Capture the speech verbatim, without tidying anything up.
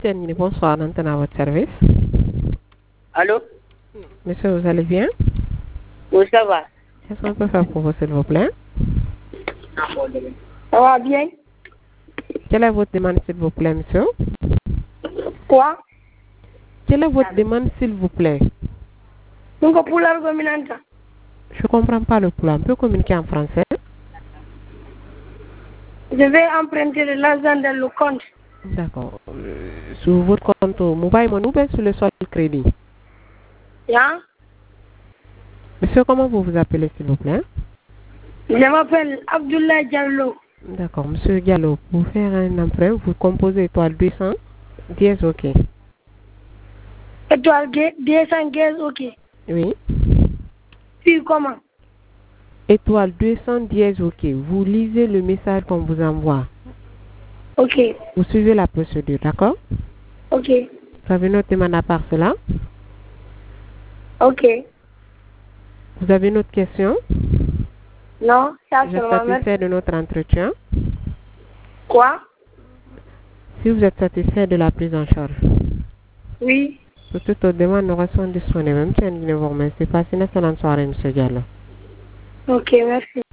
Tiens, bonsoir, Nantan à votre service. Allô? Monsieur, vous allez bien? Oui, ça va. Qu'est-ce qu'on peut faire pour vous, s'il vous plaît? Ça va bien? Quelle est votre demande, s'il vous plaît, monsieur? Quoi? Quelle est votre demande, s'il vous plaît? Donc, pour l'argument, Je ne comprends pas le plan. On peut communiquer en français? je vais emprunter de l'argent dans le compte. D'accord. Euh, sur votre compte mobile money ou bien sur le solde crédit? Yeah? Monsieur, comment vous vous appelez, s'il vous plaît? Je m'appelle Abdullah Diallo. D'accord. Monsieur Diallo, pour faire un emprunt, vous composez étoile deux cents, dièse OK. Étoile deux cent quinze, ok. Oui. Puis comment? Étoile deux cents, dièse OK. Vous lisez le message qu'on vous envoie. Ok. Vous suivez la procédure, d'accord? Ok. Vous avez noté demande à part cela? Ok. Vous avez une autre question? Non, ça Vous êtes seulement. satisfait de notre entretien? Quoi? Si vous êtes satisfait de la prise en charge. Oui. Pour toute autre demande, nous restons disponibles. Même si vous remercie. Passez une excellente soirée, monsieur Diallo. Ok, merci.